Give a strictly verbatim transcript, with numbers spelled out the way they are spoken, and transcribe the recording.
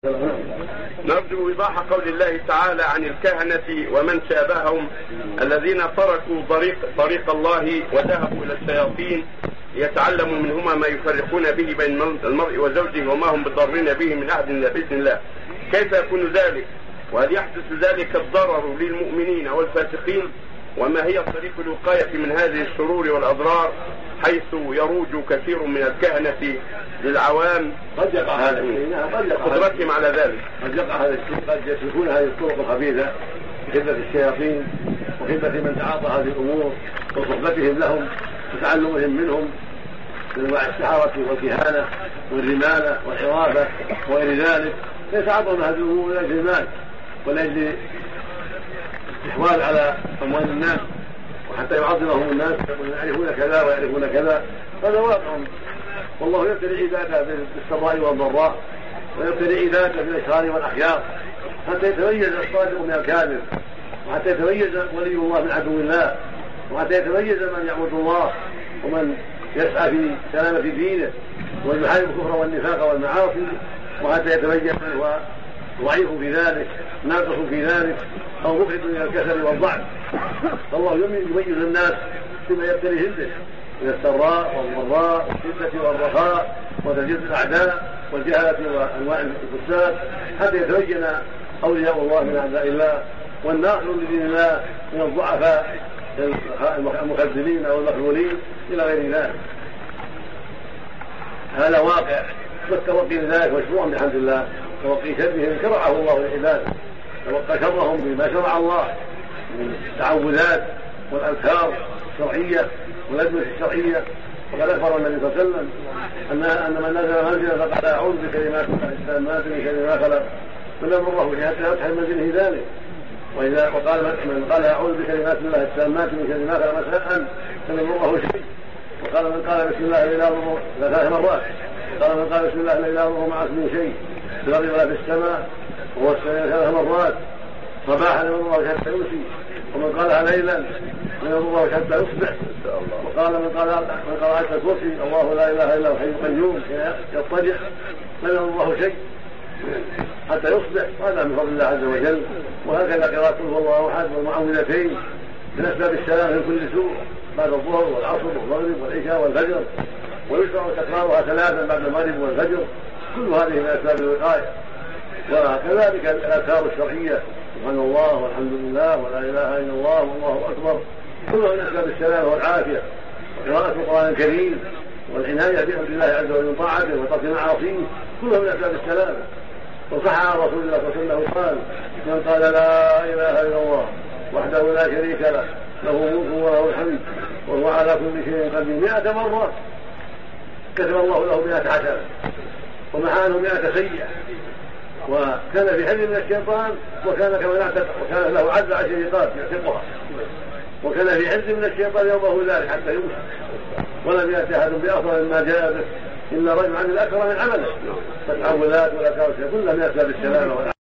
نرجو إيضاح قول الله تعالى عن الكهنة ومن شابههم الذين تركوا طريق, طريق الله وذهبوا إلى الشياطين ليتعلموا منهما ما يفرقون به بين المرء وزوجه وما هم بضارين به من أحد إلا بإذن الله. كيف يكون ذلك؟ وهل يحدث ذلك الضرر للمؤمنين والفاسقين؟ وما هي طريق الوقاية من هذه الشرور والأضرار حيث يروج كثير من الكهنة للعوام قد يقع هذا الشيء قدرتهم على ذلك؟ قد يقع هذا الشيء، قد يسلكون هذه الطرق الخبيثة بخدمة الشياطين وخدمة من تعاطى هذه الأمور وصحبتهم لهم وتعلمهم منهم من انواع السحرة والكهانة والرمالة والحرافة وغير ذلك، يتعاطون هذه الأمور لأجل المال ولأجل الاستحواذ على أموال الناس وحتى يعظمهم الناس يعرفون كذا ويعرفون كذا. هذا واقع، والله يبتلي عباده بالسراء والضراء ويبتلي عباده بالاشرار والاخيار حتى يتميز الصادق من الكاذب وحتى يتميز ولي الله من عدو الله وحتى يتميز من يعبد الله ومن يسعى في سلامة دينه ويحارب الكفر والنفاق والمعاصي وحتى يتميز من هو ضعيف في ذلك ناقص في ذلك أو مفرد من الكسل والضعف. فالله يميز الناس فيما يبتليهم به من السراء والضراء والشدة والرخاء وتجد الأعداء والجهلة وأنواع الفساد حتى يتبين أولياء الله من أعداء الله والناصر لدين الله من الضعفاء المخذلين أو المخذولين إلى غير ذلك. هذا واقع، والتوقي لذلك مشروع بحمد الله. توقي شرهم شرعه الله للعباد، توقى شرهم بما شرع الله من التعوذات والأذكار الشرعية والأدوية الشرعية. وقد أخبر النبي صلى الله عليه وسلم أن أن من نزل منزلا فقال أعوذ بكلمات الله التامات من شر ما خلق فلم يضره به حتى يفتح منزله ذلك. وإذا وقال من قال أعوذ بكلمات الله التامات من شر ما خلق مساء فلم يضره شيء. وقال من قال بسم الله لا يضره ثلاث مرات. قال من قال بسم الله لا يضره معه من شيء في الأرض ولا في السماء وهو السميع ثلاث مرات صباحا لم يضره حتى يمسي. ومن قالها ليلا لم يضره حتى يصبح. وقال من قال من قال آية الكرسي الله لا إله إلا هو الحي القيوم يضطجع لم يضره شيء حتى يصبح. وهذا من فضل الله عز وجل. وهكذا قراءة قل هو الله أحد والمعوذتين من أسباب السلام من كل سوء بعد الظهر والعصر والمغرب والعشاء والفجر، ويشرع تكرارها ثلاثا بعد المغرب والفجر، كل هذه من أسباب الوقاية. وكذلك الآثار الشرعية سبحان الله والحمد لله ولا إله إلا الله والله أكبر، كلها من أسباب السلامة والعافية. وقراءة القرآن الكريم والعناية بحمد الله عز وجل من طاعته وترك معاصيه كلها من أسباب السلامة. وصح عن رسول الله صلى الله عليه وسلم قال من قال لا إله إلا الله وحده لا شريك له له الملك وله الحمد وهو على كل شيء قدير مئة مرة كتب الله له مئة حسنة ومحى عنه مئة سيئة. وكان في حل من الشيطان وكان كما نعتقد وكان له عز عشر رقاب يعتقها. وكان في حل من الشيطان يومه ذلك حتى يمسك. ولم يأتي أحد بأفضل مما جاء به إلا رجل عن الأكثر من عمله. فالتعوذات والأذكار كلها من أسباب السلامة والعافية.